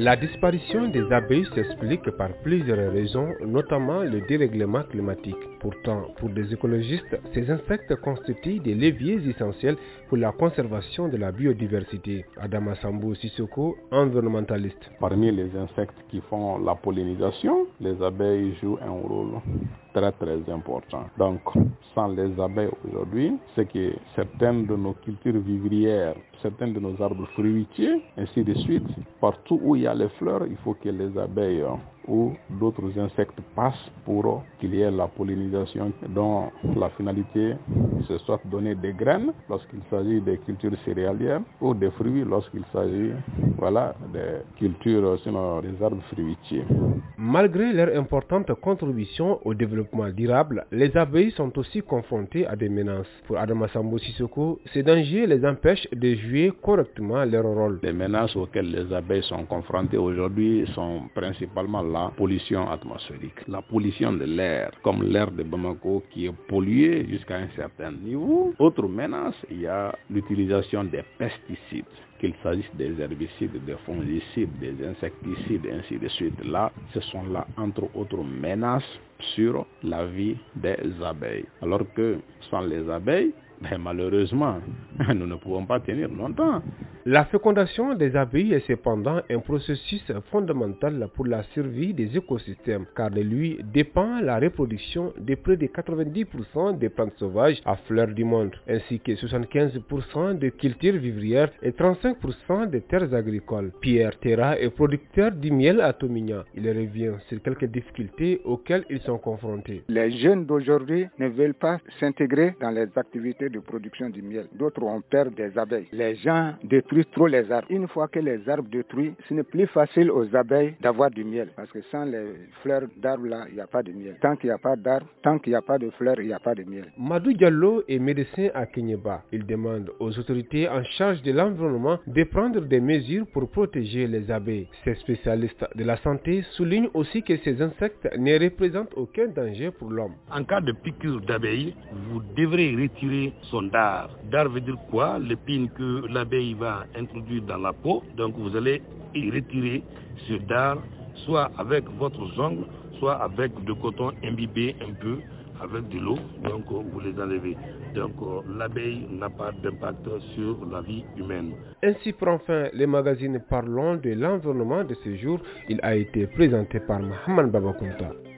La disparition des abeilles s'explique par plusieurs raisons, notamment le dérèglement climatique. Pourtant, pour des écologistes, ces insectes constituent des leviers essentiels pour la conservation de la biodiversité. Adama Sambou Sissoko, environnementaliste. Parmi les insectes qui font la pollinisation, les abeilles jouent un rôle très important. Donc, sans les abeilles aujourd'hui, c'est que certaines de nos cultures vivrières, certains de nos arbres fruitiers, ainsi de suite, partout où il y a les fleurs, il faut que les abeilles ou d'autres insectes passent pour qu'il y ait la pollinisation dont la finalité c'est soit donner des graines lorsqu'il s'agit des cultures céréalières ou des fruits lorsqu'il s'agit des cultures, sinon des arbres fruitiers. Malgré leur importante contribution au développement durable, les abeilles sont aussi confrontées à des menaces. Pour Adama Sambou Sissoko, ces dangers les empêchent de jouer correctement leur rôle. Les menaces auxquelles les abeilles sont confrontées aujourd'hui sont principalement la pollution atmosphérique, la pollution de l'air, comme l'air de Bamako qui est pollué jusqu'à un certain niveau. Autre menace, il y a l'utilisation des pesticides, qu'il s'agisse des herbicides, des fongicides, des insecticides, ainsi de suite. Là, ce sont là, entre autres menaces sur la vie des abeilles. Alors que sans les abeilles, malheureusement, nous ne pouvons pas tenir longtemps. La fécondation des abeilles est cependant un processus fondamental pour la survie des écosystèmes, car de lui dépend la reproduction de près de 90% des plantes sauvages à fleurs du monde, ainsi que 75% de cultures vivrières et 35% des terres agricoles. Pierre Terra est producteur du miel à Tomignan. Il revient sur quelques difficultés auxquelles ils sont confrontés. Les jeunes d'aujourd'hui ne veulent pas s'intégrer dans les activités de production du miel. D'autres ont peur des abeilles. Les gens détruisent trop les arbres. Une fois que les arbres détruits, ce n'est plus facile aux abeilles d'avoir du miel. Parce que sans les fleurs d'arbres là, il n'y a pas de miel. Tant qu'il n'y a pas d'arbres, tant qu'il n'y a pas de fleurs, il n'y a pas de miel. Madou Diallo est médecin à Kenyeba. Il demande aux autorités en charge de l'environnement de prendre des mesures pour protéger les abeilles. Ces spécialistes de la santé soulignent aussi que ces insectes ne représentent aucun danger pour l'homme. En cas de piqûre d'abeille, vous devrez retirer son dard. Dard veut dire quoi? L'épine que l'abeille va introduire dans la peau. Donc vous allez y retirer ce dard, soit avec votre ongle, soit avec du coton imbibé un peu avec de l'eau, donc vous les enlevez. Donc l'abeille n'a pas d'impact sur la vie humaine. Ainsi prend fin le magazine Parlons de l'environnement de ce jour. Il a été présenté par Mohamed Babakounta.